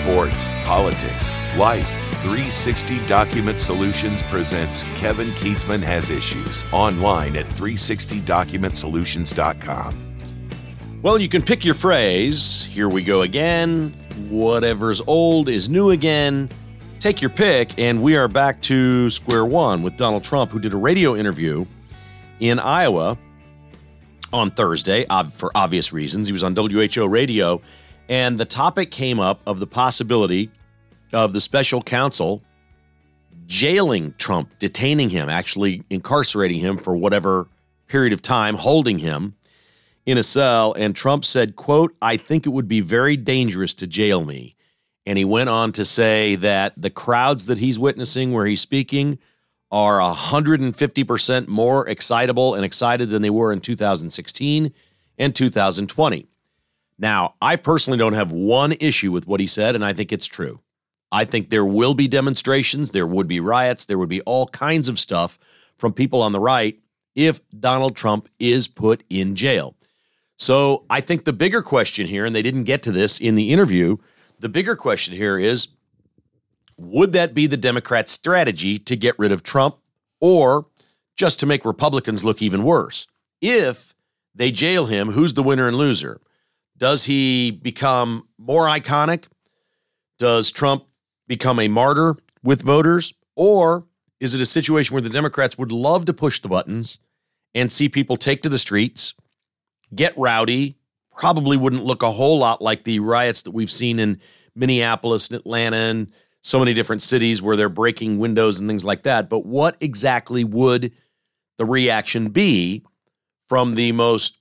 sports, politics, life. 360 Document Solutions presents Kevin Kietzman Has Issues online at 360documentsolutions.com. Well, you can pick your phrase. Here we go again. Whatever's old is new again. Take your pick, and we are back to square one with Donald Trump, who did a radio interview in Iowa on Thursday, for obvious reasons. He was on WHO radio, and the topic came up of the possibility of the special counsel jailing Trump, detaining him, actually incarcerating him for whatever period of time, holding him in a cell. And Trump said, quote, "I think it would be very dangerous to jail me." And he went on to say that the crowds that he's witnessing where he's speaking are 150% more excitable and excited than they were in 2016 and 2020. Now, I personally don't have one issue with what he said, and I think it's true. I think there will be demonstrations, there would be riots, there would be all kinds of stuff from people on the right if Donald Trump is put in jail. So I think the bigger question here, and they didn't get to this in the interview, the bigger question here is, would that be the Democrats' strategy to get rid of Trump, or just to make Republicans look even worse? If they jail him, who's the winner and loser? Does he become more iconic? Does Trump become a martyr with voters? Or is it a situation where the Democrats would love to push the buttons and see people take to the streets, get rowdy, probably wouldn't look a whole lot like the riots that we've seen in Minneapolis and Atlanta and so many different cities where they're breaking windows and things like that. But what exactly would the reaction be from the most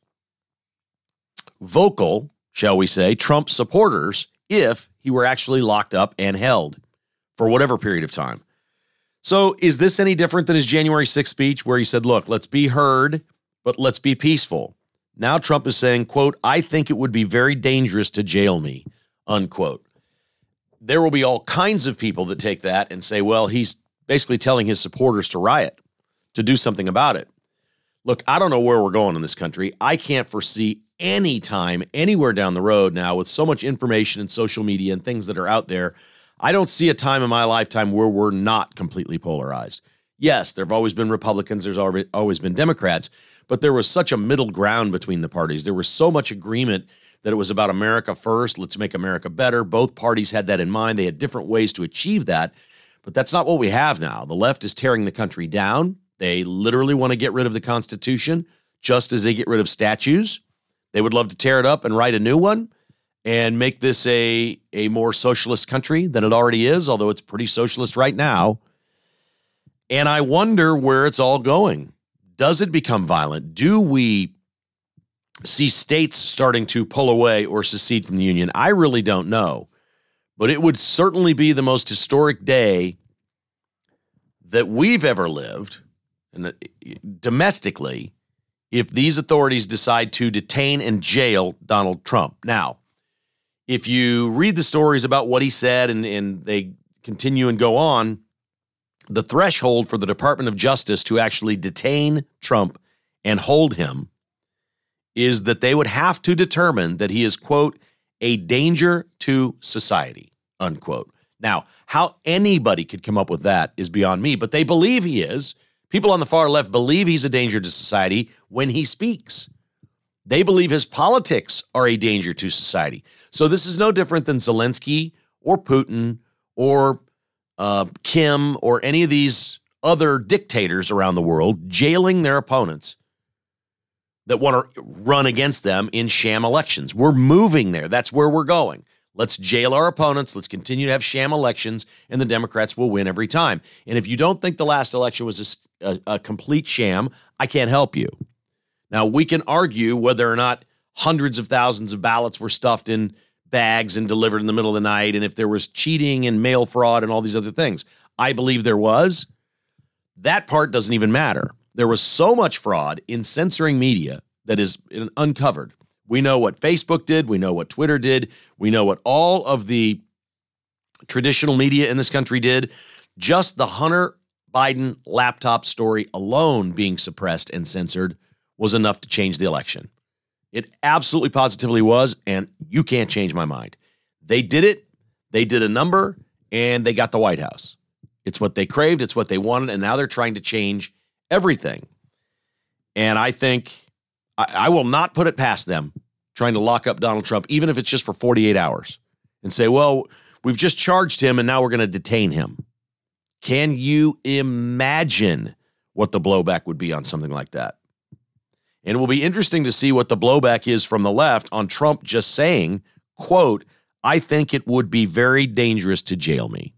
vocal, shall we say, Trump supporters if he were actually locked up and held for whatever period of time? So is this any different than his January 6th speech where he said, look, let's be heard, but let's be peaceful? Now Trump is saying, quote, "I think it would be very dangerous to jail me," unquote. There will be all kinds of people that take that and say, well, he's basically telling his supporters to riot, to do something about it. Look, I don't know where we're going in this country. I can't foresee any time, anywhere down the road now with so much information and social media and things that are out there. I don't see a time in my lifetime where we're not completely polarized. Yes, there have always been Republicans. There's always been Democrats, but there was such a middle ground between the parties. There was so much agreement that it was about America first. Let's make America better. Both parties had that in mind. They had different ways to achieve that, but that's not what we have now. The left is tearing the country down. They literally want to get rid of the Constitution, just as they get rid of statues. They would love to tear it up and write a new one and make this a more socialist country than it already is, although it's pretty socialist right now. And I wonder where it's all going. Does it become violent? Do we see states starting to pull away or secede from the union? I really don't know. But it would certainly be the most historic day that we've ever lived, and domestically, if these authorities decide to detain and jail Donald Trump. Now, if you read the stories about what he said and they continue and go on, the threshold for the Department of Justice to actually detain Trump and hold him is that they would have to determine that he is, quote, "a danger to society," unquote. Now, how anybody could come up with that is beyond me, but they believe he is. People on the far left believe he's a danger to society when he speaks. They believe his politics are a danger to society. So this is no different than Zelensky or Putin or Kim or any of these other dictators around the world jailing their opponents that want to run against them in sham elections. We're moving there. That's where we're going. Let's jail our opponents. Let's continue to have sham elections, and the Democrats will win every time. And if you don't think the last election was a complete sham, I can't help you. Now, we can argue whether or not hundreds of thousands of ballots were stuffed in bags and delivered in the middle of the night, and if there was cheating and mail fraud and all these other things. I believe there was. That part doesn't even matter. There was so much fraud in censoring media that is uncovered. We know what Facebook did. We know what Twitter did. We know what all of the traditional media in this country did. Just the Hunter Biden laptop story alone being suppressed and censored was enough to change the election. It absolutely positively was, and you can't change my mind. They did it. They did a number and they got the White House. It's what they craved. It's what they wanted. And now they're trying to change everything. And I think I will not put it past them trying to lock up Donald Trump, even if it's just for 48 hours and say, well, we've just charged him and now we're going to detain him. Can you imagine what the blowback would be on something like that? And it will be interesting to see what the blowback is from the left on Trump just saying, quote, I think it would be very dangerous to jail me.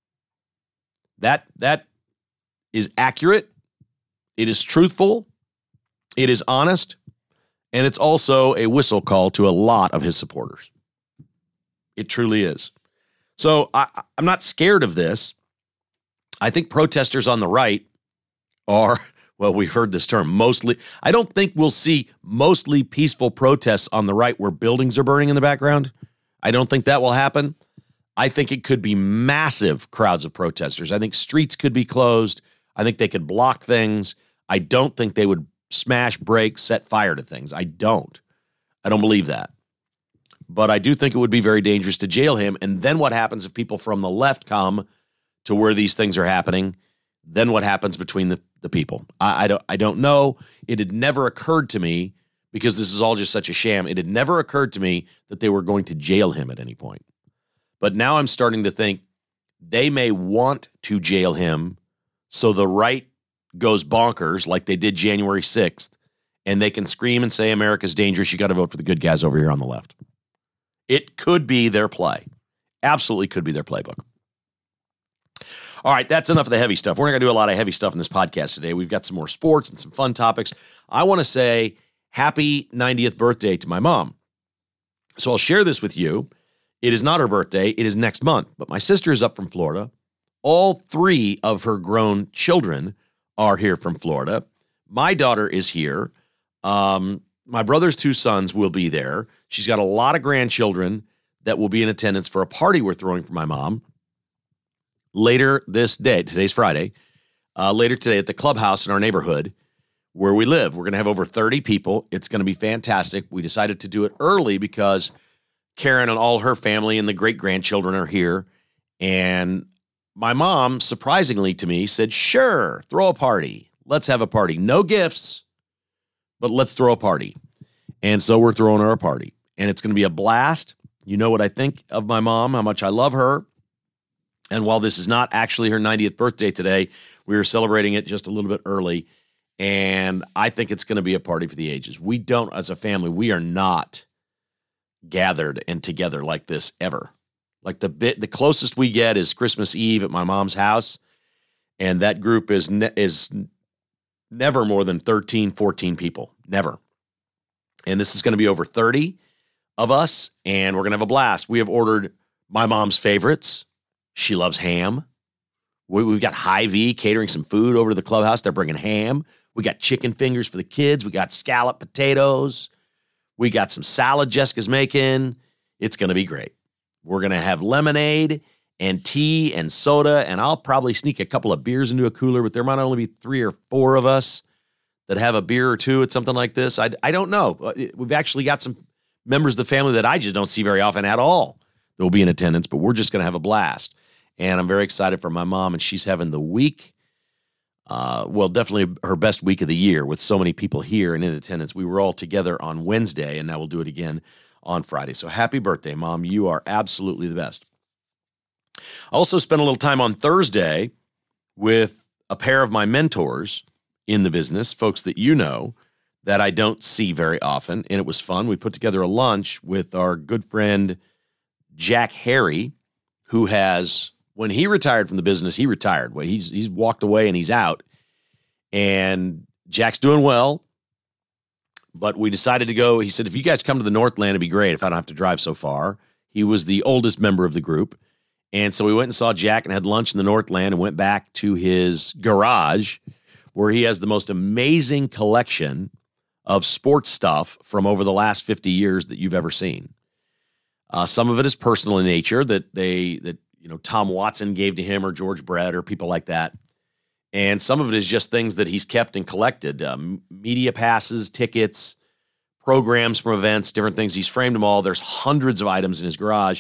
That is accurate. It is truthful. It is honest. And it's also a whistle call to a lot of his supporters. It truly is. So I'm not scared of this. I think protesters on the right are, well, we've heard this term, mostly. I don't think we'll see mostly peaceful protests on the right where buildings are burning in the background. I don't think that will happen. I think it could be massive crowds of protesters. I think streets could be closed. I think they could block things. I don't think they would smash, break, set fire to things. I don't believe that. But I do think it would be very dangerous to jail him. And then what happens if people from the left come to where these things are happening? Then what happens between the people? I don't know. It had never occurred to me, because this is all just such a sham, it had never occurred to me that they were going to jail him at any point. But now I'm starting to think they may want to jail him so the right goes bonkers like they did January 6th, and they can scream and say America's dangerous, you got to vote for the good guys over here on the left. It could be their play. Absolutely could be their playbook. All right, that's enough of the heavy stuff. We're not going to do a lot of heavy stuff in this podcast today. We've got some more sports and some fun topics. I want to say happy 90th birthday to my mom. So I'll share this with you. It is not her birthday. It is next month. But my sister is up from Florida. All three of her grown children are here from Florida. My daughter is here. My brother's two sons will be there. She's got a lot of grandchildren that will be in attendance for a party we're throwing for my mom later this day. Today's Friday. Later today at the clubhouse in our neighborhood where we live. We're going to have over 30 people. It's going to be fantastic. We decided to do it early because Karen and all her family and the great-grandchildren are here. And my mom, surprisingly to me, said, sure, throw a party. Let's have a party. No gifts, but let's throw a party. And so we're throwing her a party. And it's going to be a blast. You know what I think of my mom, how much I love her. And while this is not actually her 90th birthday today, we are celebrating it just a little bit early. And I think it's going to be a party for the ages. We don't, as a family, we are not gathered and together like this ever. Like the closest we get is Christmas Eve at my mom's house. And that group is never more than 13, 14 people. Never. And this is going to be over 30 of us, and we're going to have a blast. We have ordered my mom's favorites. She loves ham. We've got Hy-Vee catering some food over to the clubhouse. They're bringing ham. We got chicken fingers for the kids. We got scalloped potatoes. We got some salad Jessica's making. It's going to be great. We're going to have lemonade and tea and soda, and I'll probably sneak a couple of beers into a cooler, but there might only be 3 or 4 of us that have a beer or two at something like this. I don't know. We've actually got some members of the family that I just don't see very often at all that will be in attendance, but we're just going to have a blast. And I'm very excited for my mom, and she's having the week, definitely her best week of the year with so many people here and in attendance. We were all together on Wednesday, and now we'll do it again on Friday. So happy birthday, Mom. You are absolutely the best. I also spent a little time on Thursday with a pair of my mentors in the business, folks that you know that I don't see very often, and it was fun. We put together a lunch with our good friend Jack Harry, who has, when he retired from the business, he retired. Well, he's walked away and he's out, and Jack's doing well, but we decided to go. He said, if you guys come to the Northland, it'd be great if I don't have to drive so far. He was the oldest member of the group, and so we went and saw Jack and had lunch in the Northland and went back to his garage where he has the most amazing collection of sports stuff from over the last 50 years that you've ever seen. Some of it is personal in nature that Tom Watson gave to him or George Brett or people like that. And some of it is just things that he's kept and collected, media passes, tickets, programs from events, different things. He's framed them all. There's hundreds of items in his garage.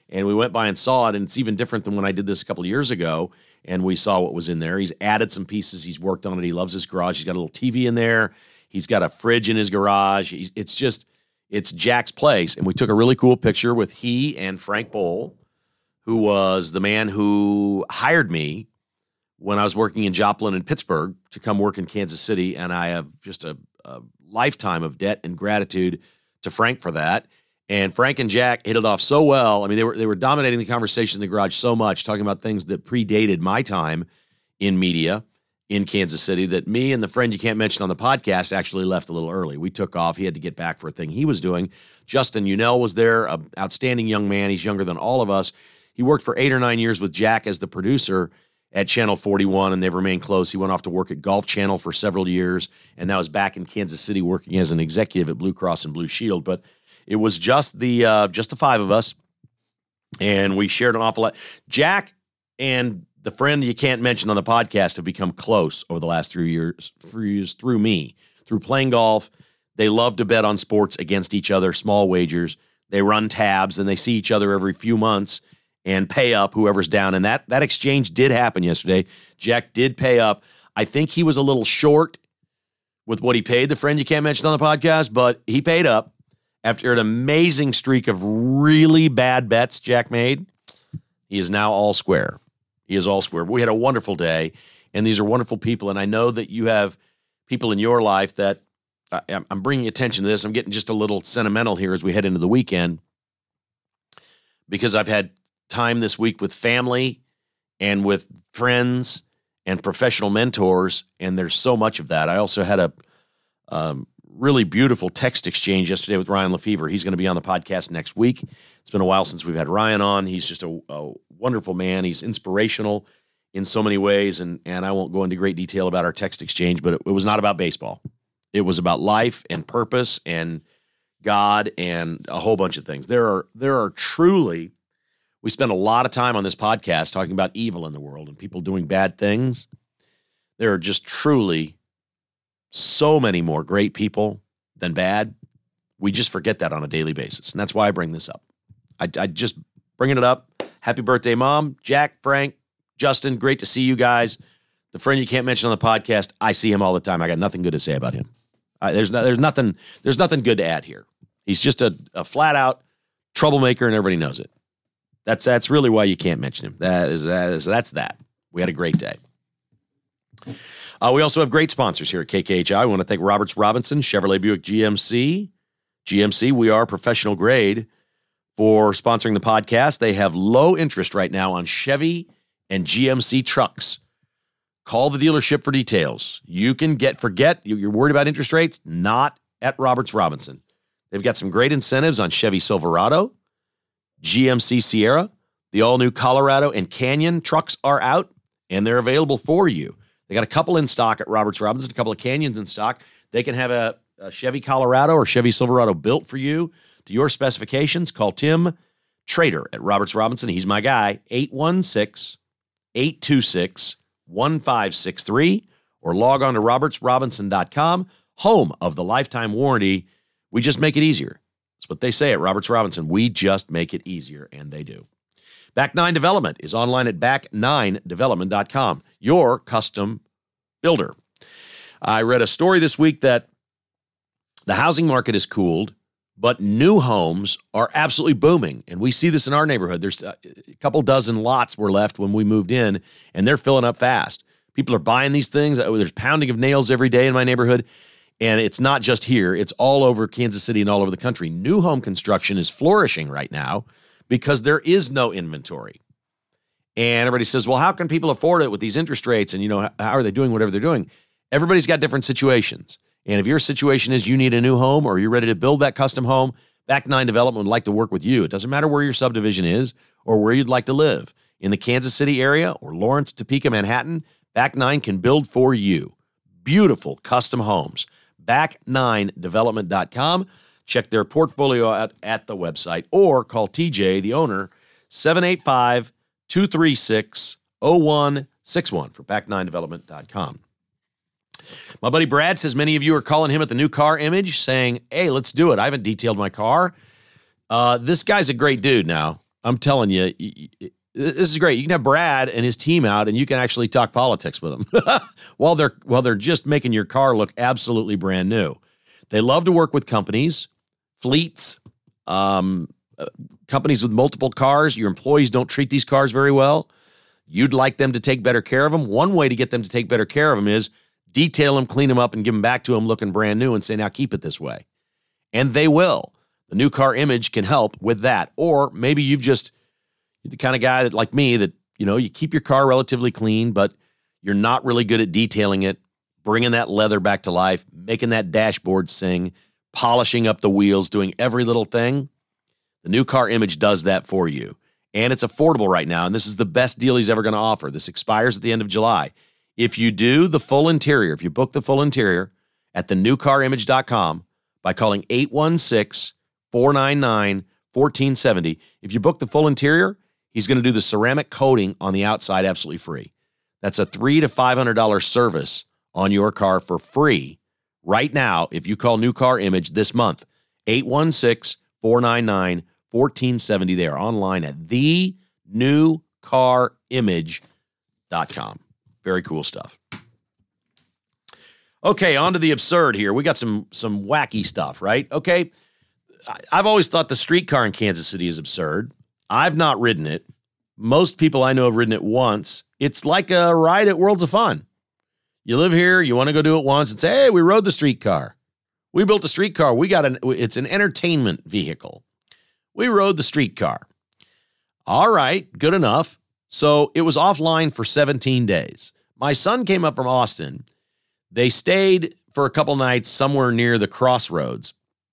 And we went by and saw it, and it's even different than when I did this a couple of years ago, and we saw what was in there. He's added some pieces. He's worked on it. He loves his garage. He's got a little TV in there. He's got a fridge in his garage. It's Jack's place. And we took a really cool picture with he and Frank Bowl, who was the man who hired me when I was working in Joplin and Pittsburgh to come work in Kansas City. And I have just a lifetime of debt and gratitude to Frank for that. And Frank and Jack hit it off so well. I mean, they were dominating the conversation in the garage so much, talking about things that predated my time in media in Kansas City, that me and the friend you can't mention on the podcast actually left a little early. We took off. He had to get back for a thing he was doing. Justin Unell was there, an outstanding young man. He's younger than all of us. He worked for 8 or 9 years with Jack as the producer at Channel 41, and they've remained close. He went off to work at Golf Channel for several years, and now is back in Kansas City working as an executive at Blue Cross and Blue Shield. But it was just the 5 of us, and we shared an awful lot. Jack and the friend you can't mention on the podcast have become close over the last 3 years through me, through playing golf. They love to bet on sports against each other, small wagers. They run tabs, and they see each other every few months and pay up whoever's down. And that exchange did happen yesterday. Jack did pay up. I think he was a little short with what he paid the friend you can't mention on the podcast, but he paid up. After an amazing streak of really bad bets Jack made, he is now all square. He is all square. We had a wonderful day, and these are wonderful people, and I know that you have people in your life that I'm bringing attention to this. I'm getting just a little sentimental here as we head into the weekend, because I've had time this week with family and with friends and professional mentors, and there's so much of that. I also had a really beautiful text exchange yesterday with Ryan Lefevre. He's going to be on the podcast next week. It's been a while since we've had Ryan on. He's just a wonderful man. He's inspirational in so many ways, and I won't go into great detail about our text exchange, but it was not about baseball. It was about life and purpose and God and a whole bunch of things. There are truly, we spend a lot of time on this podcast talking about evil in the world and people doing bad things. There are just truly so many more great people than bad. We just forget that on a daily basis. And that's why I bring this up. I just bringing it up. Happy birthday, Mom, Jack, Frank, Justin. Great to see you guys. The friend you can't mention on the podcast, I see him all the time. I got nothing good to say about him. There's nothing good to add here. He's just a flat out troublemaker, and everybody knows it. That's really why you can't mention him. That's that. We had a great day. We also have great sponsors here at KKHI. I want to thank Roberts Robinson, Chevrolet Buick GMC. GMC, we are professional grade, for sponsoring the podcast. They have low interest right now on Chevy and GMC trucks. Call the dealership for details. You can you're worried about interest rates? Not at Roberts Robinson. They've got some great incentives on Chevy Silverado, GMC Sierra. The all-new Colorado and Canyon trucks are out, and they're available for you. They got a couple in stock at Roberts Robinson, a couple of Canyons in stock. They can have a Chevy Colorado or Chevy Silverado built for you to your specifications. Call Tim Trader at Roberts Robinson. He's my guy, 816-826-1563, or log on to robertsrobinson.com, home of the lifetime warranty. We just make it easier. That's what they say at Roberts Robinson. We just make it easier, and they do. Back 9 Development is online at back9development.com, your custom builder. I read a story this week that the housing market has cooled, but new homes are absolutely booming. And we see this in our neighborhood. There's a couple dozen lots were left when we moved in, and they're filling up fast. People are buying these things. There's pounding of nails every day in my neighborhood. And it's not just here. It's all over Kansas City and all over the country. New home construction is flourishing right now because there is no inventory. And everybody says, well, how can people afford it with these interest rates? And, how are they doing whatever they're doing? Everybody's got different situations. And if your situation is you need a new home or you're ready to build that custom home, Back 9 Development would like to work with you. It doesn't matter where your subdivision is or where you'd like to live. In the Kansas City area or Lawrence, Topeka, Manhattan, Back 9 can build for you. Beautiful custom homes. Back9development.com. Check their portfolio out at the website or call TJ, the owner, 785-236-0161 for back9development.com. My buddy Brad says many of you are calling him at the new car image saying, hey, let's do it. I haven't detailed my car. This guy's a great dude now. I'm telling you, this is great. You can have Brad and his team out, and you can actually talk politics with them while they're just making your car look absolutely brand new. They love to work with companies, fleets, companies with multiple cars. Your employees don't treat these cars very well. You'd like them to take better care of them. One way to get them to take better care of them is detail them, clean them up, and give them back to them looking brand new and say, now keep it this way. And they will. The New Car Image can help with that. Or maybe you're the kind of guy that, like me, that, you keep your car relatively clean, but you're not really good at detailing it, bringing that leather back to life, making that dashboard sing, polishing up the wheels, doing every little thing. The New Car Image does that for you. And it's affordable right now, and this is the best deal he's ever going to offer. This expires at the end of July. If you do the full interior, if you book the full interior at thenewcarimage.com by calling 816-499-1470, if you book the full interior, he's going to do the ceramic coating on the outside absolutely free. That's a $300 to $500 service on your car for free right now if you call New Car Image this month. 816-499-1470. They are online at thenewcarimage.com. Very cool stuff. Okay, on to the absurd here. We got some wacky stuff, right? Okay, I've always thought the streetcar in Kansas City is absurd. I've not ridden it. Most people I know have ridden it once. It's like a ride at Worlds of Fun. You live here, you want to go do it once and say, hey, we rode the streetcar. We built a streetcar. It's an entertainment vehicle. We rode the streetcar. All right, good enough. So it was offline for 17 days. My son came up from Austin. They stayed for a couple nights somewhere near the crossroads.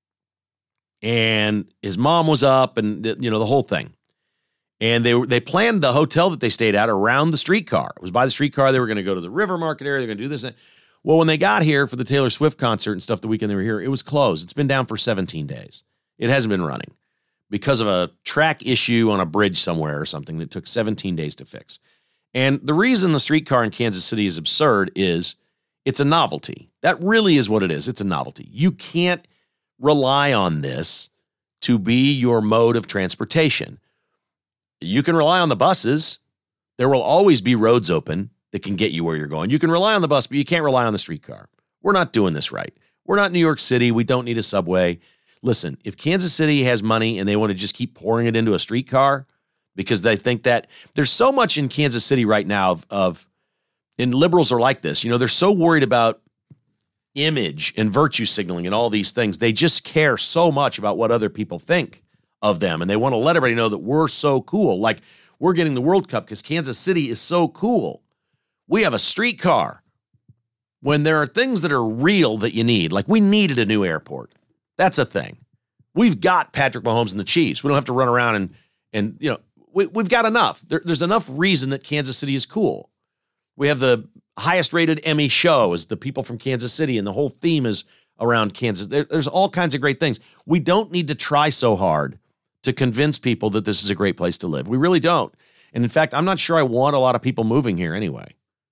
And his mom was up and, the whole thing. And they planned the hotel that they stayed at around the streetcar. It was by the streetcar. They were going to go to the River Market area. They're going to do this. Well, when they got here for the Taylor Swift concert and stuff the weekend they were here, it was closed. It's been down for 17 days. It hasn't been running because of a track issue on a bridge somewhere or something that took 17 days to fix. And the reason the streetcar in Kansas City is absurd is it's a novelty. That really is what it is. It's a novelty. You can't rely on this to be your mode of transportation. You can rely on the buses. There will always be roads open that can get you where you're going. You can rely on the bus, but you can't rely on the streetcar. We're not doing this right. We're not New York City. We don't need a subway. Listen, if Kansas City has money and they want to just keep pouring it into a streetcar because they think that there's so much in Kansas City right now and liberals are like this. They're so worried about image and virtue signaling and all these things. They just care so much about what other people think of them. And they want to let everybody know that we're so cool. Like we're getting the World Cup because Kansas City is so cool. We have a streetcar when there are things that are real that you need. Like we needed a new airport. That's a thing. We've got Patrick Mahomes and the Chiefs. We don't have to run around and we've got enough. There's enough reason that Kansas City is cool. We have the highest rated Emmy show is the people from Kansas City, and the whole theme is around Kansas. There's all kinds of great things. We don't need to try so hard to convince people that this is a great place to live. We really don't. And in fact, I'm not sure I want a lot of people moving here anyway.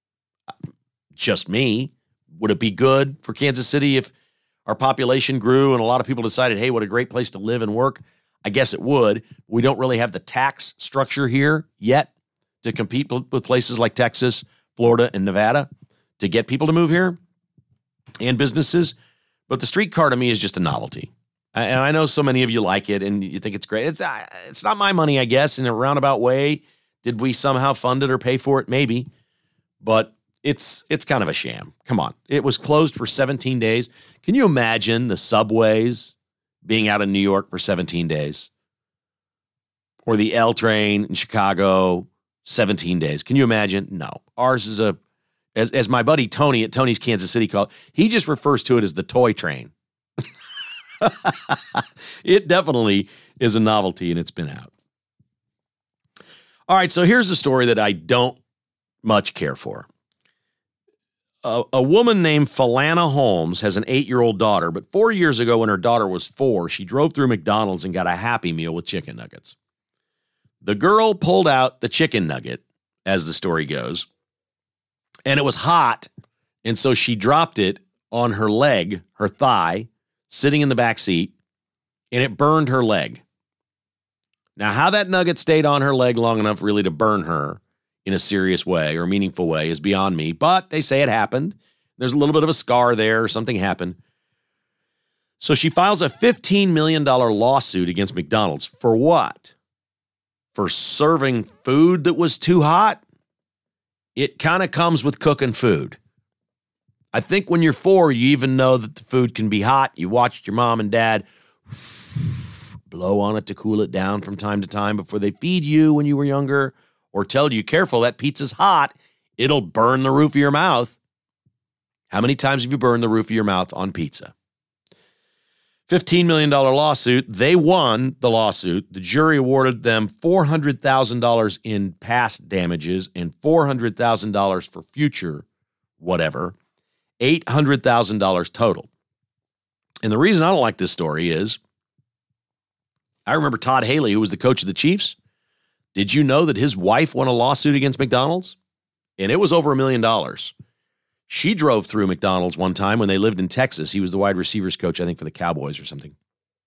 Just me. Would it be good for Kansas City if our population grew and a lot of people decided, hey, what a great place to live and work? I guess it would. We don't really have the tax structure here yet to compete with places like Texas, Florida, and Nevada to get people to move here and businesses. But the streetcar to me is just a novelty. And I know so many of you like it and you think it's great. It's not my money, I guess, in a roundabout way. Did we somehow fund it or pay for it? Maybe. But it's kind of a sham. Come on. It was closed for 17 days. Can you imagine the subways being out in New York for 17 days? Or the L train in Chicago, 17 days. Can you imagine? No. Ours is as my buddy Tony at Tony's Kansas City called, he just refers to it as the toy train. It definitely is a novelty, and it's been out. All right, so here's a story that I don't much care for. A woman named Falana Holmes has an 8-year-old daughter, but 4 years ago when her daughter was 4, she drove through McDonald's and got a Happy Meal with chicken nuggets. The girl pulled out the chicken nugget, as the story goes, and it was hot, and so she dropped it on her leg, her thigh, sitting in the back seat, and it burned her leg. Now, how that nugget stayed on her leg long enough really to burn her in a serious way or meaningful way is beyond me, but they say it happened. There's a little bit of a scar there, or something happened. So she files a $15 million lawsuit against McDonald's for what? For serving food that was too hot? It kind of comes with cooking food. I think when you're 4, you even know that the food can be hot. You watched your mom and dad blow on it to cool it down from time to time before they feed you when you were younger, or tell you, careful, that pizza's hot. It'll burn the roof of your mouth. How many times have you burned the roof of your mouth on pizza? $15 million lawsuit. They won the lawsuit. The jury awarded them $400,000 in past damages and $400,000 for future whatever. $800,000 total. And the reason I don't like this story is I remember Todd Haley, who was the coach of the Chiefs. Did you know that his wife won a lawsuit against McDonald's? And it was over $1 million. She drove through McDonald's one time when they lived in Texas. He was the wide receivers coach, I think, for the Cowboys or something.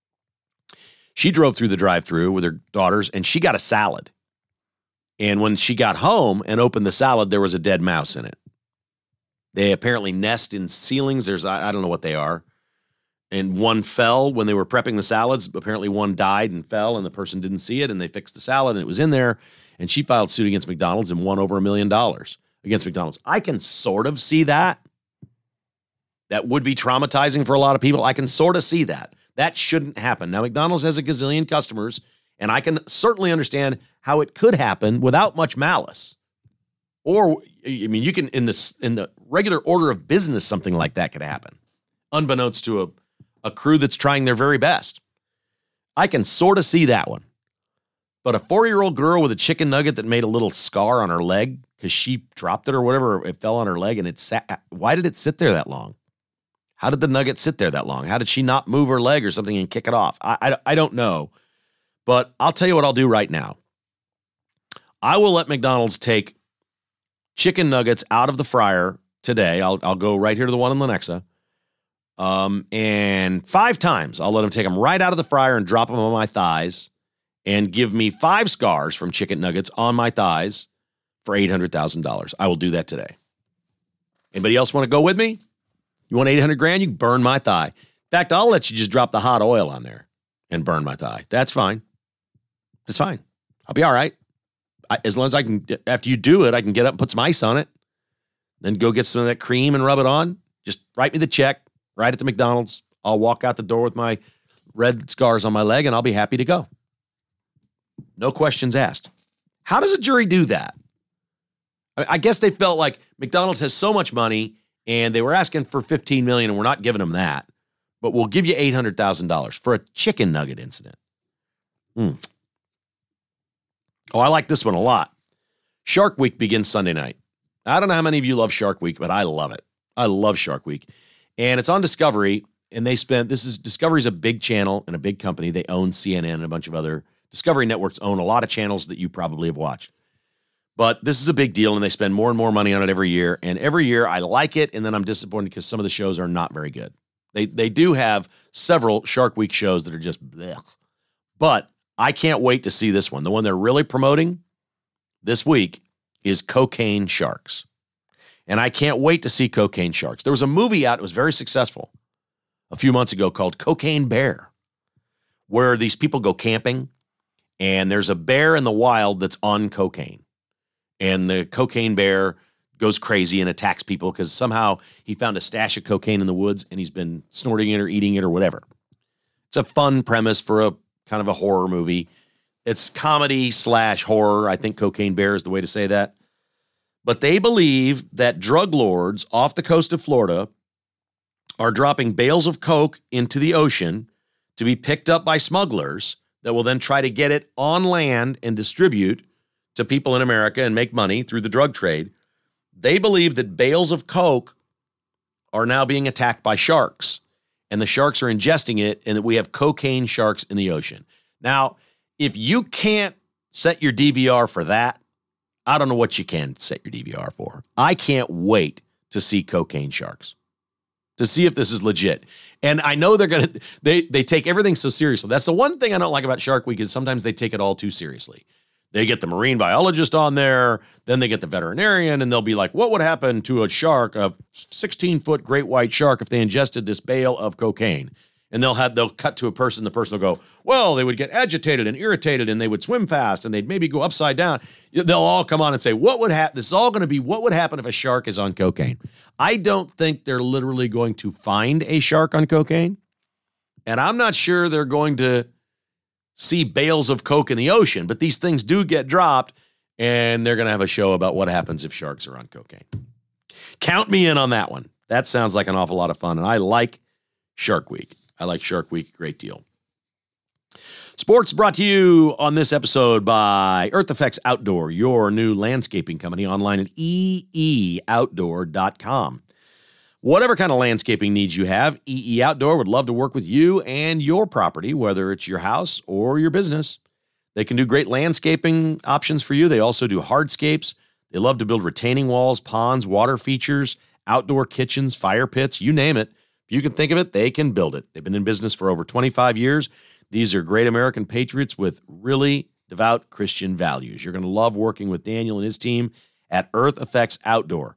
She drove through the drive-thru with her daughters, and she got a salad. And when she got home and opened the salad, there was a dead mouse in it. They apparently nest in ceilings. I don't know what they are. And one fell when they were prepping the salads. Apparently one died and fell, and the person didn't see it, and they fixed the salad, and it was in there. And she filed suit against McDonald's and won over $1 million against McDonald's. I can sort of see that. That would be traumatizing for a lot of people. I can sort of see that. That shouldn't happen. Now, McDonald's has a gazillion customers, and I can certainly understand how it could happen without much malice. Or, I mean, you can, in the regular order of business, something like that could happen, unbeknownst to a crew that's trying their very best. I can sort of see that one. But a 4-year-old girl with a chicken nugget that made a little scar on her leg because she dropped it or whatever, it fell on her leg, and it sat. Why did it sit there that long? How did the nugget sit there that long? How did she not move her leg or something and kick it off? I don't know. But I'll tell you what I'll do right now. I will let McDonald's take chicken nuggets out of the fryer today. I'll go right here to the one in Lenexa. And 5 times I'll let them take them right out of the fryer and drop them on my thighs and give me 5 scars from chicken nuggets on my thighs for $800,000. I will do that today. Anybody else want to go with me? You want $800,000? You can burn my thigh. In fact, I'll let you just drop the hot oil on there and burn my thigh. That's fine. That's fine. I'll be all right. As long as I can, after you do it, I can get up and put some ice on it, then go get some of that cream and rub it on. Just write me the check right at the McDonald's. I'll walk out the door with my red scars on my leg, and I'll be happy to go. No questions asked. How does a jury do that? I guess they felt like McDonald's has so much money, and they were asking for $15 million, and we're not giving them that, but we'll give you $800,000 for a chicken nugget incident. Oh, I like this one a lot. Shark Week begins Sunday night. I don't know how many of you love Shark Week, but I love it. I love Shark Week. And it's on Discovery, and Discovery's a big channel and a big company. They own CNN and a bunch of other, Discovery networks own a lot of channels that you probably have watched. But this is a big deal, and they spend more and more money on it every year. And every year I like it, and then I'm disappointed because some of the shows are not very good. They do have several Shark Week shows that are just blech. But I can't wait to see this one. The one they're really promoting this week is Cocaine Sharks. And I can't wait to see Cocaine Sharks. There was a movie out, it was very successful, a few months ago called Cocaine Bear, where these people go camping, and there's a bear in the wild that's on cocaine. And the cocaine bear goes crazy and attacks people because somehow he found a stash of cocaine in the woods, and he's been snorting it or eating it or whatever. It's a fun premise for a kind of a horror movie. It's comedy/horror. I think Cocaine Bear is the way to say that. But they believe that drug lords off the coast of Florida are dropping bales of coke into the ocean to be picked up by smugglers that will then try to get it on land and distribute to people in America and make money through the drug trade. They believe that bales of coke are now being attacked by sharks, and the sharks are ingesting it, and that we have cocaine sharks in the ocean. Now, if you can't set your DVR for that, I don't know what you can set your DVR for. I can't wait to see Cocaine Sharks. to see if this is legit. And I know they take everything so seriously. That's the one thing I don't like about Shark Week is sometimes they take it all too seriously. They get the marine biologist on there, then they get the veterinarian, and they'll be like, what would happen to a shark, a 16-foot great white shark, if they ingested this bale of cocaine? And they'll cut to a person, the person will go, well, they would get agitated and irritated, and they would swim fast, and they'd maybe go upside down. They'll all come on and say, what would happen? This is all going to be, what would happen if a shark is on cocaine? I don't think they're literally going to find a shark on cocaine, and I'm not sure they're going to see bales of coke in the ocean, but these things do get dropped, and they're going to have a show about what happens if sharks are on cocaine. Count me in on that one. That sounds like an awful lot of fun, and I like Shark Week. I like Shark Week a great deal. Sports brought to you on this episode by Earth Effects Outdoor, your new landscaping company, online at eeoutdoor.com. Whatever kind of landscaping needs you have, EE Outdoor would love to work with you and your property, whether it's your house or your business. They can do great landscaping options for you. They also do hardscapes. They love to build retaining walls, ponds, water features, outdoor kitchens, fire pits, you name it. If you can think of it, they can build it. They've been in business for over 25 years. These are great American patriots with really devout Christian values. You're going to love working with Daniel and his team at Earth Effects Outdoor,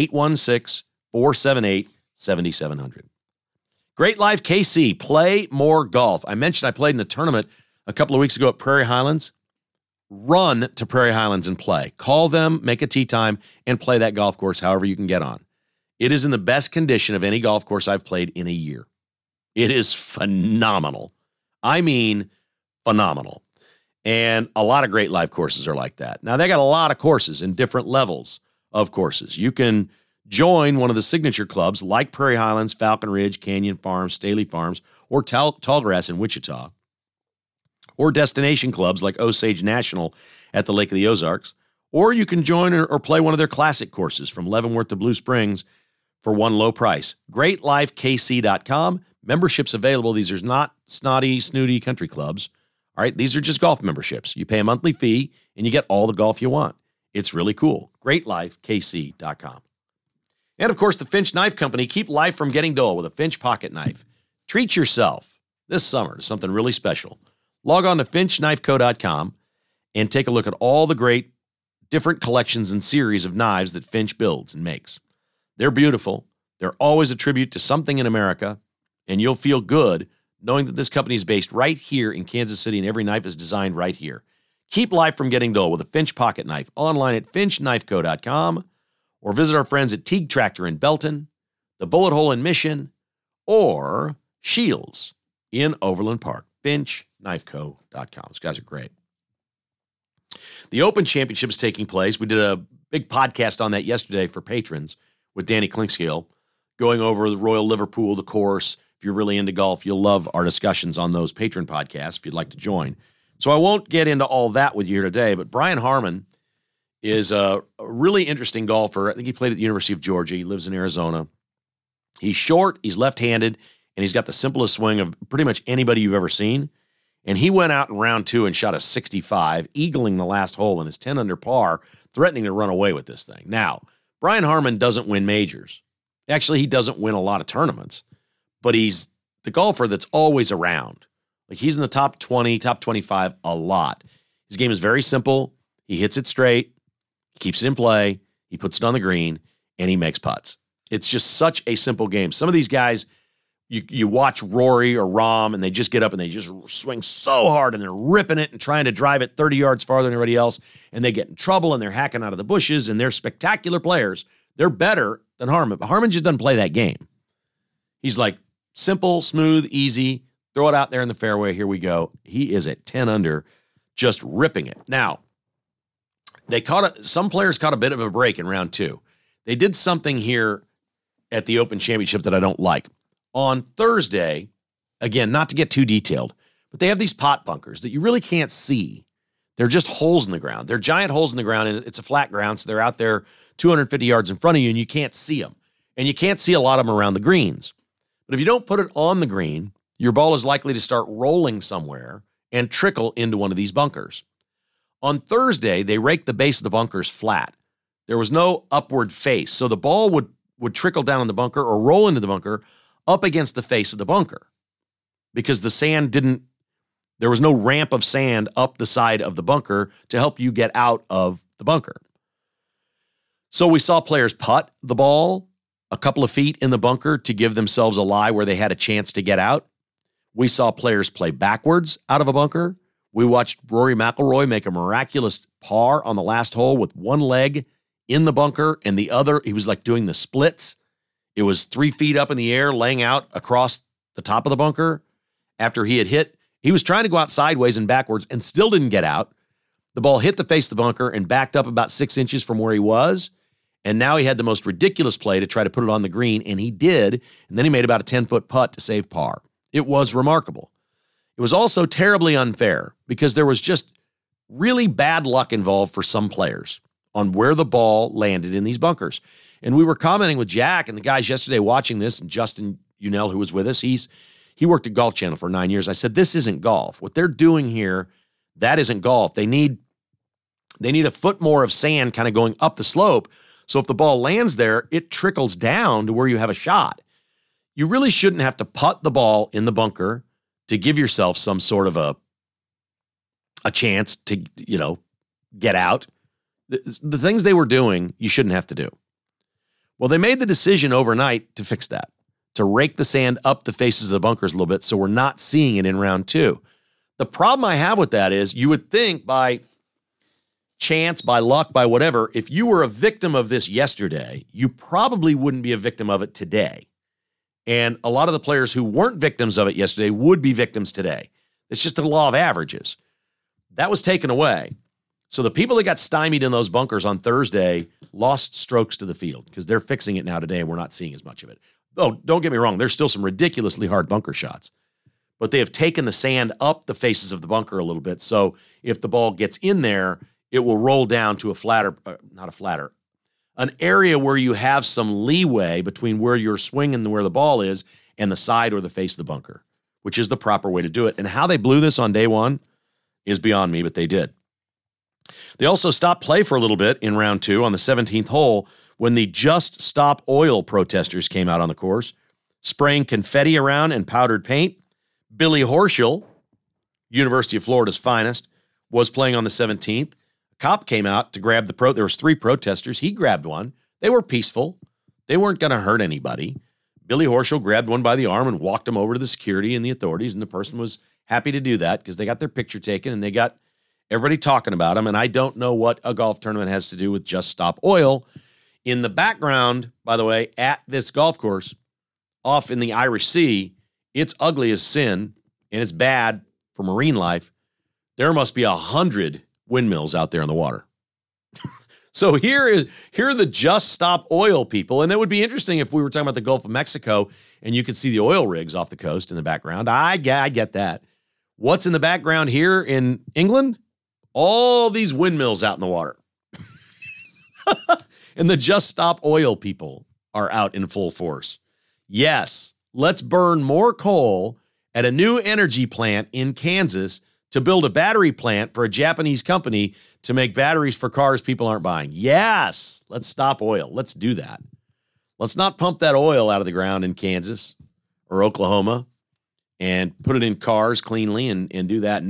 816-478-7700. Great Life KC, play more golf. I mentioned I played in a tournament a couple of weeks ago at Prairie Highlands. Run to Prairie Highlands and play. Call them, make a tee time, and play that golf course however you can get on. It is in the best condition of any golf course I've played in a year. It is phenomenal. I mean, phenomenal. And a lot of Great Life courses are like that. Now, they got a lot of courses in different levels of courses. You can join one of the signature clubs like Prairie Highlands, Falcon Ridge, Canyon Farms, Staley Farms, or Tallgrass in Wichita, or destination clubs like Osage National at the Lake of the Ozarks, or you can join or play one of their classic courses from Leavenworth to Blue Springs for one low price. GreatLifeKC.com. Memberships available. These are not snotty, snooty country clubs. All right, these are just golf memberships. You pay a monthly fee, and you get all the golf you want. It's really cool. GreatLifeKC.com. And, of course, the Finch Knife Company. Keep life from getting dull with a Finch pocket knife. Treat yourself this summer to something really special. Log on to FinchKnifeCo.com and take a look at all the great different collections and series of knives that Finch builds and makes. They're beautiful. They're always a tribute to something in America, and you'll feel good knowing that this company is based right here in Kansas City and every knife is designed right here. Keep life from getting dull with a Finch pocket knife online at FinchKnifeCo.com or visit our friends at Teague Tractor in Belton, the Bullet Hole in Mission, or Shields in Overland Park. FinchKnifeCo.com. These guys are great. The Open Championship is taking place. We did a big podcast on that yesterday for patrons with Danny Klinkscale, going over the Royal Liverpool, the course. If you're really into golf, you'll love our discussions on those patron podcasts if you'd like to join. So I won't get into all that with you here today, but Brian Harman is a really interesting golfer. I think he played at the University of Georgia. He lives in Arizona. He's short, he's left-handed, and he's got the simplest swing of pretty much anybody you've ever seen. And he went out in round 2 and shot a 65, eagling the last hole in his 10 under par, threatening to run away with this thing. Now, Brian Harman doesn't win majors. Actually, he doesn't win a lot of tournaments, but he's the golfer that's always around. Like, he's in the top 20, top 25 a lot. His game is very simple. He hits it straight. He keeps it in play. He puts it on the green, and he makes putts. It's just such a simple game. Some of these guys, you watch Rory or Rahm, and they just get up and they just swing so hard, and they're ripping it and trying to drive it 30 yards farther than everybody else, and they get in trouble, and they're hacking out of the bushes, and they're spectacular players. They're better than Harman, but Harman just doesn't play that game. He's like simple, smooth, easy, throw it out there in the fairway, here we go. He is at 10 under, just ripping it. Now, some players caught a bit of a break in round 2. They did something here at the Open Championship that I don't like. On Thursday, again, not to get too detailed, but they have these pot bunkers that you really can't see. They're just holes in the ground. They're giant holes in the ground, and it's a flat ground, so they're out there 250 yards in front of you, and you can't see them. And you can't see a lot of them around the greens. But if you don't put it on the green, your ball is likely to start rolling somewhere and trickle into one of these bunkers. On Thursday, they raked the base of the bunkers flat. There was no upward face, so the ball would would trickle down in the bunker or roll into the bunker up against the face of the bunker because the sand there was no ramp of sand up the side of the bunker to help you get out of the bunker. So we saw players putt the ball a couple of feet in the bunker to give themselves a lie where they had a chance to get out. We saw players play backwards out of a bunker. We watched Rory McIlroy make a miraculous par on the last hole with one leg in the bunker and the other, he was like doing the splits. It was 3 feet up in the air, laying out across the top of the bunker after he had hit. He was trying to go out sideways and backwards and still didn't get out. The ball hit the face of the bunker and backed up about 6 inches from where he was. And now he had the most ridiculous play to try to put it on the green, and he did. And then he made about a 10-foot putt to save par. It was remarkable. It was also terribly unfair because there was just really bad luck involved for some players on where the ball landed in these bunkers. And we were commenting with Jack and the guys yesterday watching this, and Justin Unell, who was with us, he worked at Golf Channel for 9 years. I said, this isn't golf. What they're doing here, that isn't golf. They need a foot more of sand kind of going up the slope. So if the ball lands there, it trickles down to where you have a shot. You really shouldn't have to putt the ball in the bunker to give yourself some sort of a chance to, get out. The things they were doing, you shouldn't have to do. Well, they made the decision overnight to fix that, to rake the sand up the faces of the bunkers a little bit so we're not seeing it in round 2. The problem I have with that is you would think by chance, by luck, by whatever, if you were a victim of this yesterday, you probably wouldn't be a victim of it today. And a lot of the players who weren't victims of it yesterday would be victims today. It's just the law of averages. That was taken away. So the people that got stymied in those bunkers on Thursday lost strokes to the field because they're fixing it now today and we're not seeing as much of it. Oh, don't get me wrong. There's still some ridiculously hard bunker shots. But they have taken the sand up the faces of the bunker a little bit. So if the ball gets in there, it will roll down to an area where you have some leeway between where you're swinging and where the ball is and the side or the face of the bunker, which is the proper way to do it. And how they blew this on day one is beyond me, but they did. They also stopped play for a little bit in round 2 on the 17th hole when the Just Stop Oil protesters came out on the course, spraying confetti around and powdered paint. Billy Horschel, University of Florida's finest, was playing on the 17th. Cop came out to grab there was 3 protesters. He grabbed one. They were peaceful. They weren't going to hurt anybody. Billy Horschel grabbed one by the arm and walked him over to the security and the authorities, and the person was happy to do that because they got their picture taken and they got everybody talking about him. And I don't know what a golf tournament has to do with Just Stop Oil. In the background, by the way, at this golf course, off in the Irish Sea, it's ugly as sin and it's bad for marine life. There must be 100 windmills out there in the water. So here are the Just Stop Oil people. And it would be interesting if we were talking about the Gulf of Mexico and you could see the oil rigs off the coast in the background. I get that. What's in the background here in England? All these windmills out in the water. And the Just Stop Oil people are out in full force. Yes, let's burn more coal at a new energy plant in Kansas to build a battery plant for a Japanese company to make batteries for cars people aren't buying. Yes, let's stop oil. Let's do that. Let's not pump that oil out of the ground in Kansas or Oklahoma and put it in cars cleanly and do that.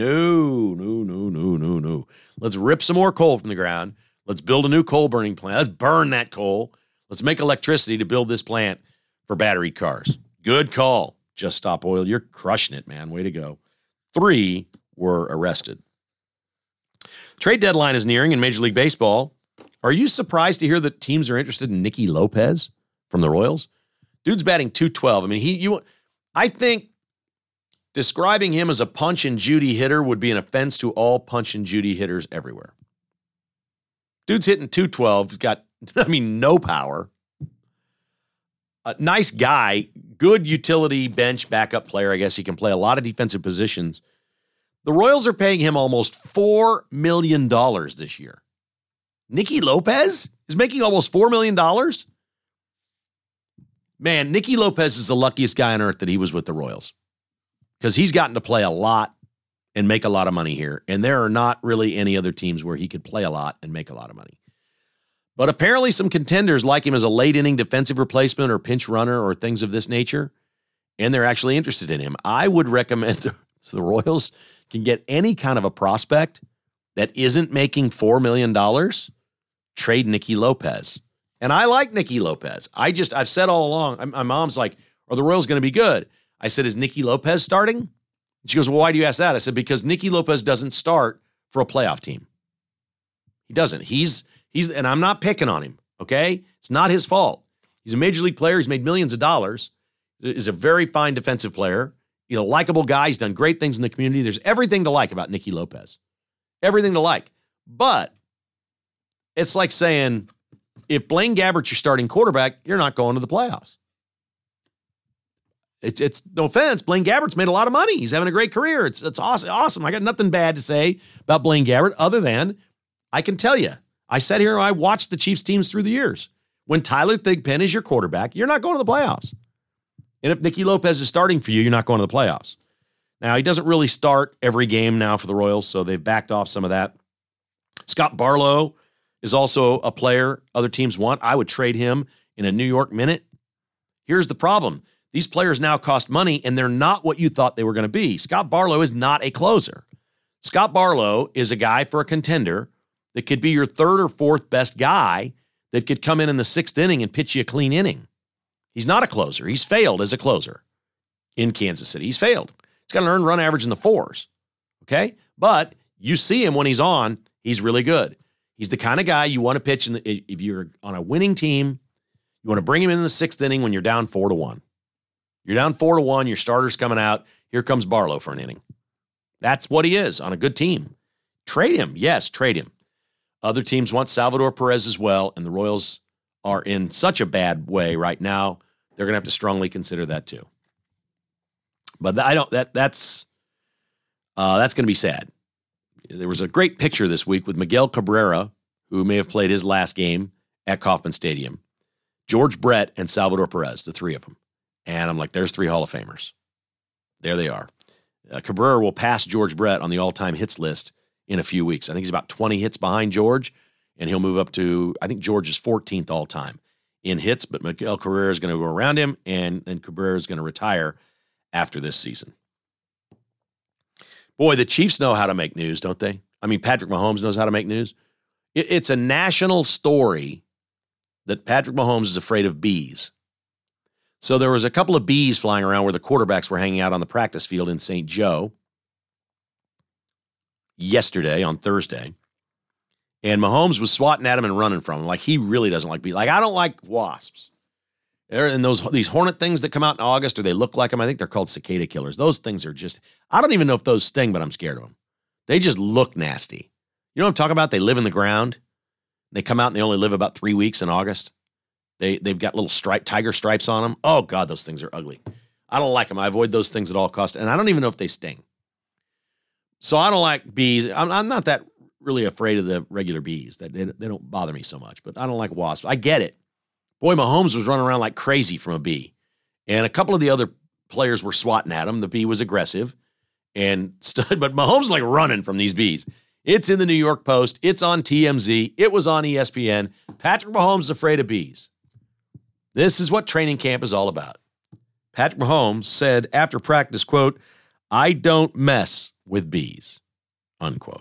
No. Let's rip some more coal from the ground. Let's build a new coal burning plant. Let's burn that coal. Let's make electricity to build this plant for battery cars. Good call. Just Stop Oil. You're crushing it, man. Way to go. 3 were arrested. Trade deadline is nearing in Major League Baseball. Are you surprised to hear that teams are interested in Nicky Lopez from the Royals? Dude's batting .212. I mean, I think describing him as a punch and Judy hitter would be an offense to all punch and Judy hitters everywhere. Dude's hitting .212. He's got, no power. A nice guy, good utility bench backup player. I guess he can play a lot of defensive positions. The Royals are paying him almost $4 million this year. Nicky Lopez is making almost $4 million? Man, Nicky Lopez is the luckiest guy on earth that he was with the Royals because he's gotten to play a lot and make a lot of money here. And there are not really any other teams where he could play a lot and make a lot of money. But apparently some contenders like him as a late inning defensive replacement or pinch runner or things of this nature, and they're actually interested in him. I would recommend the Royals can get any kind of a prospect that isn't making $4 million, trade Nicky Lopez. And I like Nicky Lopez. I've said all along, my mom's like, are the Royals going to be good? I said, is Nicky Lopez starting? She goes, well, why do you ask that? I said, because Nicky Lopez doesn't start for a playoff team. He doesn't. He's, and I'm not picking on him, okay? It's not his fault. He's a major league player. He's made millions of dollars. He's a very fine defensive player. He's a likable guy. He's done great things in the community. There's everything to like about Nicky Lopez. Everything to like. But it's like saying, if Blaine Gabbert's your starting quarterback, you're not going to the playoffs. It's no offense. Blaine Gabbert's made a lot of money. He's having a great career. It's awesome. I got nothing bad to say about Blaine Gabbert other than I can tell you, I sat here and I watched the Chiefs teams through the years. When Tyler Thigpen is your quarterback, you're not going to the playoffs. And if Nicky Lopez is starting for you, you're not going to the playoffs. Now, he doesn't really start every game now for the Royals, so they've backed off some of that. Scott Barlow is also a player other teams want. I would trade him in a New York minute. Here's the problem. These players now cost money, and they're not what you thought they were going to be. Scott Barlow is not a closer. Scott Barlow is a guy for a contender that could be your third or fourth best guy that could come in the sixth inning and pitch you a clean inning. He's not a closer. He's failed as a closer in Kansas City. He's failed. He's got an earned run average in the 4s, okay? But you see him when he's on, he's really good. He's the kind of guy you want to pitch if you're on a winning team. You want to bring him in the sixth inning when you're down 4-1. You're down 4-1, your starter's coming out. Here comes Barlow for an inning. That's what he is on a good team. Trade him. Yes, trade him. Other teams want Salvador Perez as well, and the Royals are in such a bad way right now, they're going to have to strongly consider that too. But that's going to be sad. There was a great picture this week with Miguel Cabrera, who may have played his last game at Kauffman Stadium, George Brett, and Salvador Perez, the three of them. And I'm like, there's 3 Hall of Famers. There they are. Cabrera will pass George Brett on the all-time hits list in a few weeks. I think he's about 20 hits behind George, and he'll move up to, I think George is 14th all-time in hits, but Miguel Cabrera is going to go around him, and Cabrera is going to retire after this season. Boy, the Chiefs know how to make news, don't they? I mean, Patrick Mahomes knows how to make news. It's a national story that Patrick Mahomes is afraid of bees. So there was a couple of bees flying around where the quarterbacks were hanging out on the practice field in St. Joe yesterday on Thursday. And Mahomes was swatting at him and running from him. Like, he really doesn't like bees. Like, I don't like wasps. And these hornet things that come out in August, or they look like them, I think they're called cicada killers. Those things are just, I don't even know if those sting, but I'm scared of them. They just look nasty. You know what I'm talking about? They live in the ground. They come out and they only live about 3 weeks in August. They've got little tiger stripes on them. Oh, God, those things are ugly. I don't like them. I avoid those things at all costs, and I don't even know if they sting. So I don't like bees. I'm not that really afraid of the regular bees. They don't bother me so much, but I don't like wasps. I get it. Boy, Mahomes was running around like crazy from a bee, and a couple of the other players were swatting at him. The bee was aggressive and stood, but Mahomes was like running from these bees. It's in the New York Post. It's on TMZ. It was on ESPN. Patrick Mahomes is afraid of bees. This is what training camp is all about. Patrick Mahomes said after practice, quote, "I don't mess with bees," unquote.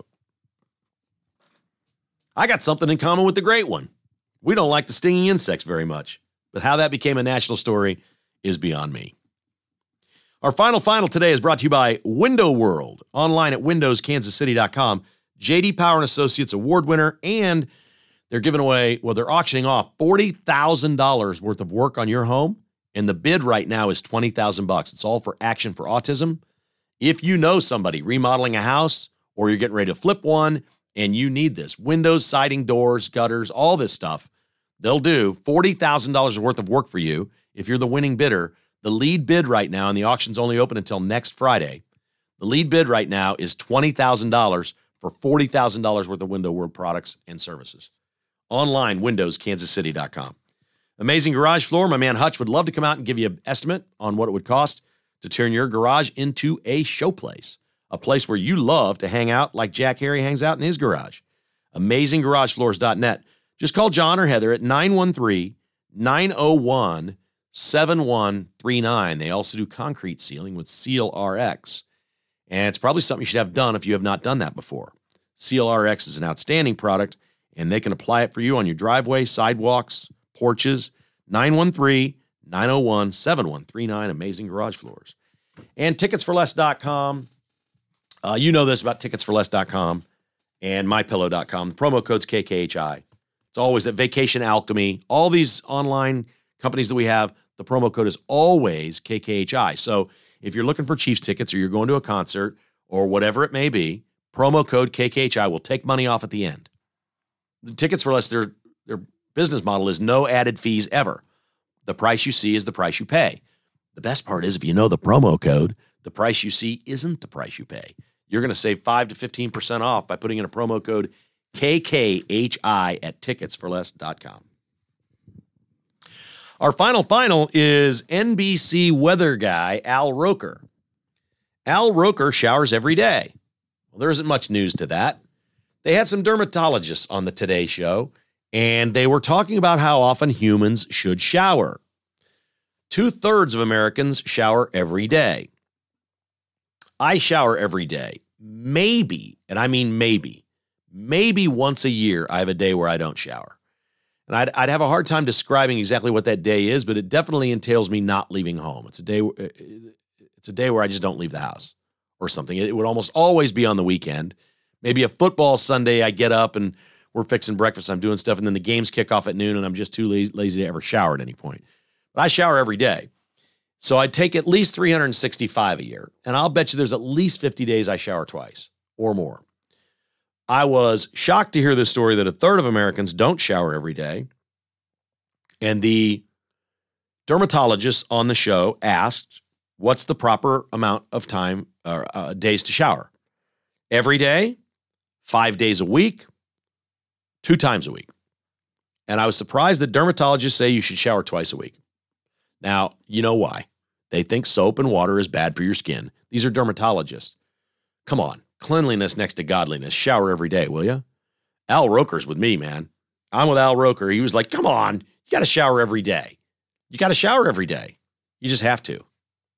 I got something in common with the great one. We don't like the stinging insects very much, but how that became a national story is beyond me. Our final today is brought to you by Window World, online at windowskansascity.com. J.D. Power & Associates award winner, and they're giving away, they're auctioning off $40,000 worth of work on your home, and the bid right now is $20,000. It's all for Action for Autism. If you know somebody remodeling a house, or you're getting ready to flip one, and you need this, windows, siding, doors, gutters, all this stuff, they'll do $40,000 worth of work for you if you're the winning bidder. The lead bid right now, and the auction's only open until next Friday, the lead bid right now is $20,000 for $40,000 worth of Window World products and services. Online, windowskansascity.com. Amazing Garage Floor. My man Hutch would love to come out and give you an estimate on what it would cost to turn your garage into a showplace, a place where you love to hang out like Jack Harry hangs out in his garage. AmazingGarageFloors.net. Just call John or Heather at 913-901-7139. They also do concrete sealing with Seal RX. And it's probably something you should have done if you have not done that before. Seal RX is an outstanding product, and they can apply it for you on your driveway, sidewalks, porches. 913-901-7139, amazing garage floors. And ticketsforless.com. You know this about ticketsforless.com and mypillow.com. The promo code's KKHI. It's always at Vacation Alchemy. All these online companies that we have, the promo code is always KKHI. So if you're looking for Chiefs tickets or you're going to a concert or whatever it may be, promo code KKHI will take money off at the end. The Tickets for Less, their business model is no added fees ever. The price you see is the price you pay. The best part is if you know the promo code, the price you see isn't the price you pay. You're going to save 5 to 15% off by putting in a promo code KKHI at ticketsforless.com. Our final is NBC weather guy Al Roker. Al Roker showers every day. Well, there isn't much news to that. They had some dermatologists on the Today Show, and they were talking about how often humans should shower. 2/3 of Americans shower every day. I shower every day. Maybe, and I mean maybe once a year I have a day where I don't shower. And I'd have a hard time describing exactly what that day is, but it definitely entails me not leaving home. It's a day where I just don't leave the house or something. It would almost always be on the weekend. Maybe a football Sunday, I get up and we're fixing breakfast, I'm doing stuff, and then the games kick off at noon and I'm just too lazy to ever shower at any point. But I shower every day. So I take at least 365 a year, and I'll bet you there's at least 50 days I shower twice or more. I was shocked to hear this story that 1/3 of Americans don't shower every day. And the dermatologist on the show asked, what's the proper amount of time or days to shower? Every day, 5 days a week, 2 times a week. And I was surprised that dermatologists say you should shower twice a week. Now, you know why. They think soap and water is bad for your skin. These are dermatologists. Come on. Cleanliness next to godliness. Shower every day, will you? Al Roker's with me, man. I'm with Al Roker. He was like, come on, you got to shower every day. You got to shower every day. You just have to.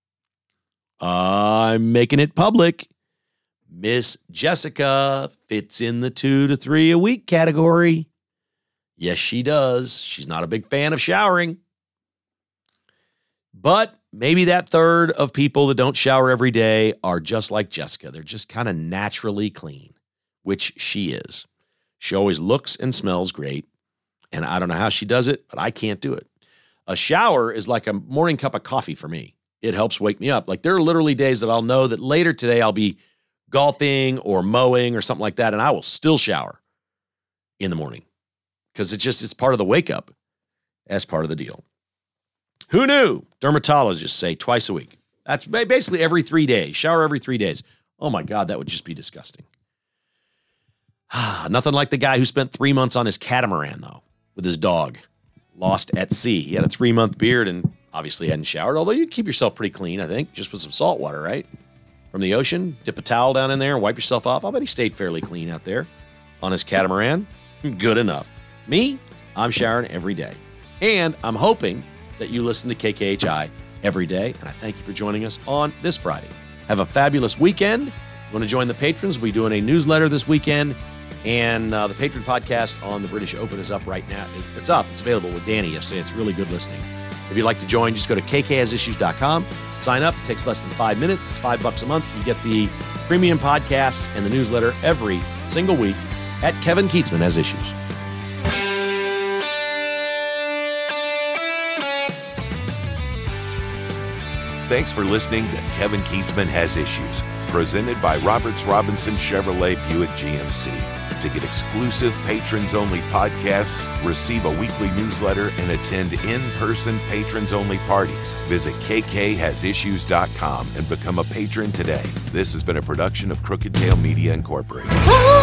I'm making it public. Miss Jessica fits in the 2 to 3 a week category. Yes, she does. She's not a big fan of showering. But maybe that 1/3 of people that don't shower every day are just like Jessica. They're just kind of naturally clean, which she is. She always looks and smells great, and I don't know how she does it, but I can't do it. A shower is like a morning cup of coffee for me. It helps wake me up. Like there are literally days that I'll know that later today I'll be golfing or mowing or something like that, and I will still shower in the morning because it's part of the wake up as part of the deal. Who knew? Dermatologists say twice a week. That's basically every 3 days. Shower every 3 days. Oh my God, that would just be disgusting. Nothing like the guy who spent 3 months on his catamaran, though, with his dog, lost at sea. He had a 3-month beard and obviously hadn't showered, although you keep yourself pretty clean, I think, just with some salt water, right? From the ocean, dip a towel down in there and wipe yourself off. I'll bet he stayed fairly clean out there on his catamaran. Good enough. Me, I'm showering every day. And I'm hoping that you listen to KKHI every day, and I thank you for joining us on this Friday. Have a fabulous weekend. You want to join the patrons? We'll be doing a newsletter this weekend, and the Patron podcast on the British Open is up right now. It's up. It's available with Danny yesterday. It's really good listening. If you'd like to join, just go to kkhasissues.com. Sign up. It takes less than 5 minutes. It's $5 a month. You get the premium podcasts and the newsletter every single week at Kevin Kietzman Has Issues. Thanks for listening to Kevin Kietzman Has Issues, presented by Roberts Robinson Chevrolet Buick GMC. To get exclusive patrons-only podcasts, receive a weekly newsletter, and attend in-person patrons-only parties, visit kkhasissues.com and become a patron today. This has been a production of Crooked Tail Media Incorporated.